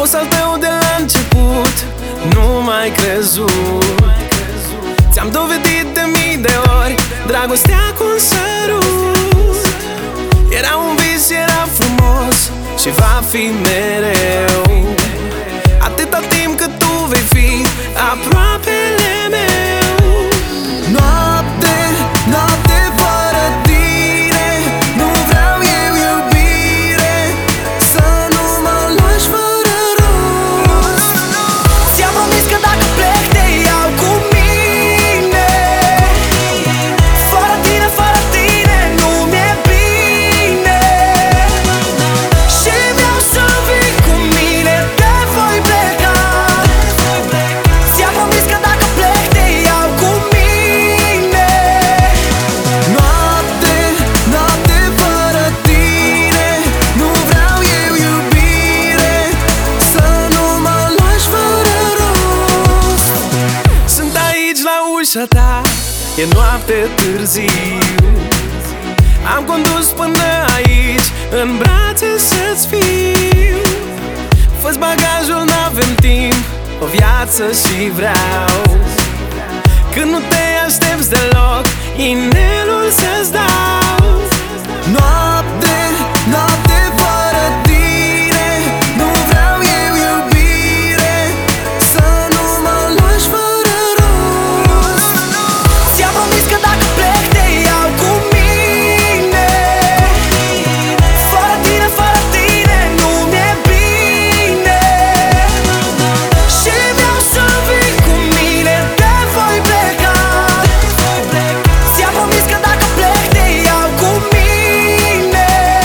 fost al tău de la început, nu m-ai crezut. Ți-am dovedit de mii de ori dragostea cu un sărut. Era un vis, era frumos și va fi mereu, atâta timp cât tu vei fi aproapele meu. Noapte, noapte fără tine, nu vreau eu iubire, să nu mă lași fără rost. Ți-am promis că dacă plec te iau cu mine. Fără tine, fără tine nu mi-e bine. Și vreau să vii cu mine, te voi pleca. Ți-am promis că dacă plec te iau cu mine. Noapte, noapte fără tine, nu vreau eu iubire, să nu mă lași fără rost. Sunt aici la ușa ta, e noapte târziu. Am condus până aici, în brațe să-ți fiu. Fă-ți bagajul, n-avem timp, o viață și vreau. Când nu te aștepți deloc, inelul să-ți dau. Noapte, noapte fără tine, nu vreau eu iubire, să nu mă lași fără rost. Ți-am promis că dacă plec te iau cu mine. Fără tine, fără tine nu mi-e bine. Și vreau să vii cu mine, te voi pleca. Ți-am promis că dacă plec te iau cu mine.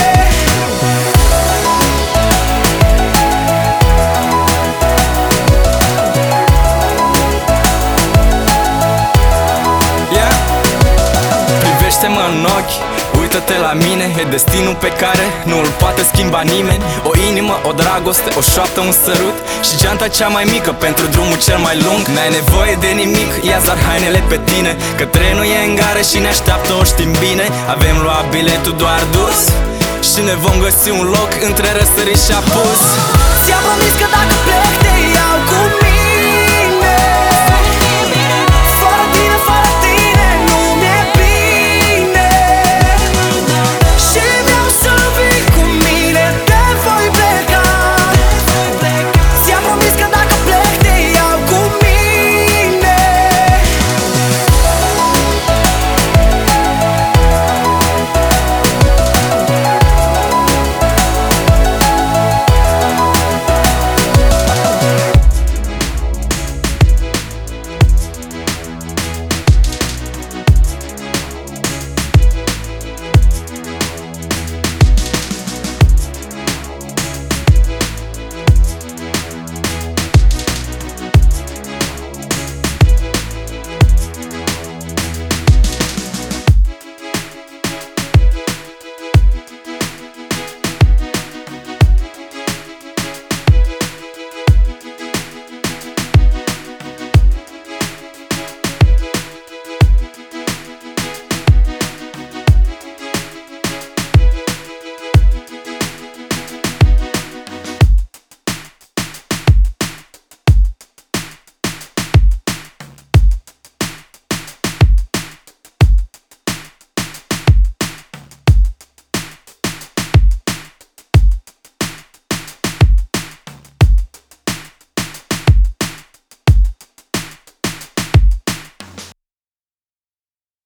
Yeah. Privește-mă în ochi, uită-te la mine. E destinul pe care nu-l poate schimba nimeni. O inimă, o dragoste, o șoaptă, un sărut și geanta cea mai mică pentru drumul cel mai lung. N-ai nevoie de nimic, ia zar hainele pe tine, că trenul e în gară și ne așteaptă, o știm bine. Avem luat biletul doar dus și ne vom găsi un loc între răsărit și apus. Ți-am promis că dacă plec te iau cu